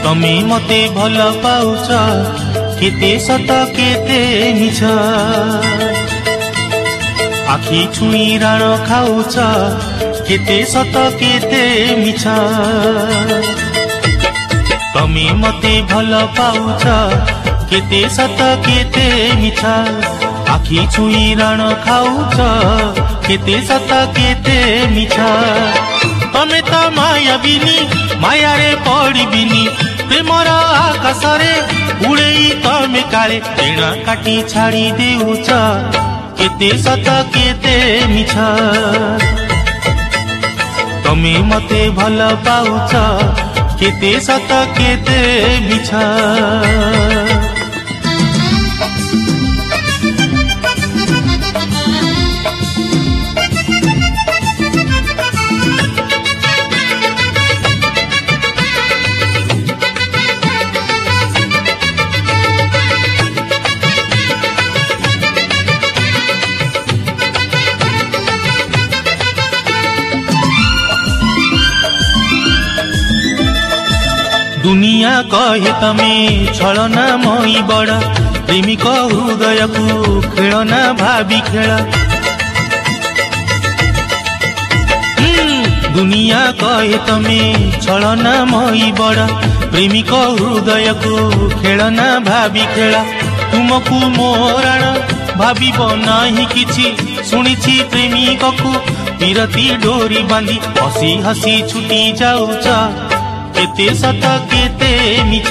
तमे मते भल पाउछ केते सत केते मिछ आखि छुई राण खाउछ केते सत केते मिछ तमे मते भल पाउछ केते सत केते मिछ आखि छुई राण खाउछ केते सत केते मिछ तमे त माया बिनी माया रे पड़बिनी प्रेमर आकाश रे उड़ेई तमे काले टेणा काटी छाड़ी देउछ केते सत केते मिछ तमे मते भल पाउछ केते सत केते मिछ दुनिया कहे तमे छलना मई बड़ प्रेमिक हृदय को खेलना भाभी खेल दुनिया कहे तमे छलना मई बड़ प्रेमिक हृदय को खेलना भाभी खेल तुमको मोराण भाविब नाही किछि सुनिछि प्रेमिक को विरती डोरी बांधी हसी हसी छुटी जाउछ केते सत केते मिछ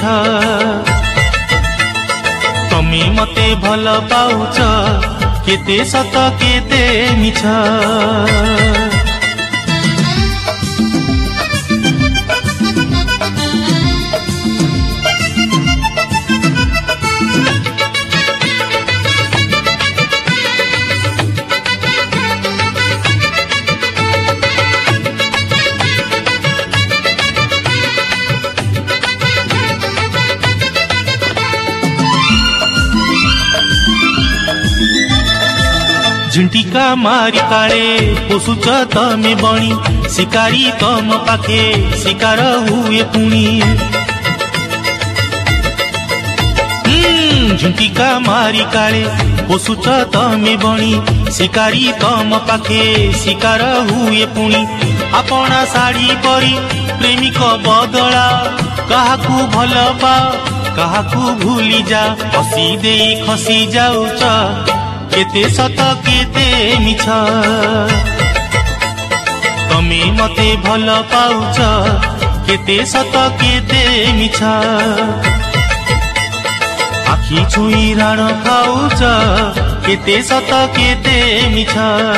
तमे मते भल पाउछ केते सत केते मिछ झिंटिका मारी काले पोसुच तमे बणी शिकारी तम पाखे शिकार हुए पुणी झिंटिका मारी काले पोसुच तमे बणी शिकारी तम पाखे शिकार हुए पुणी आपना साड़ी परी प्रेमिक बदला काहाकू भल पा काहाकू भूली जा हसी दे खसी जाउछ केते सत केते मिछ तमे मते भल पाउछ केते सत केते मिछ आखि छुई राण खाउछ केते सत केते मिछ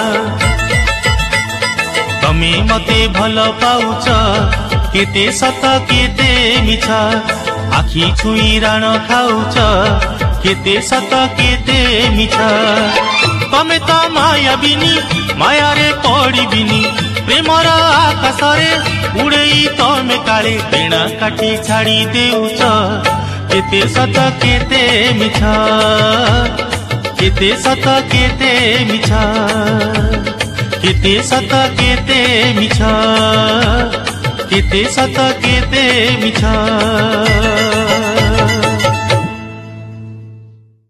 तमे मते भल पाउछ केते सत केते मिछ आखि छुई राण खाउछ केते सत केते मिछ तमे त माया बिनी माया रे पड़बिनी प्रेमर आकाश रे उड़ेई तमे काले टेणा काटी छाड़ी देउछ केते सत केते मिछ केते सत केते मिछ केते सत केते मिछ केते सत केते मिछ।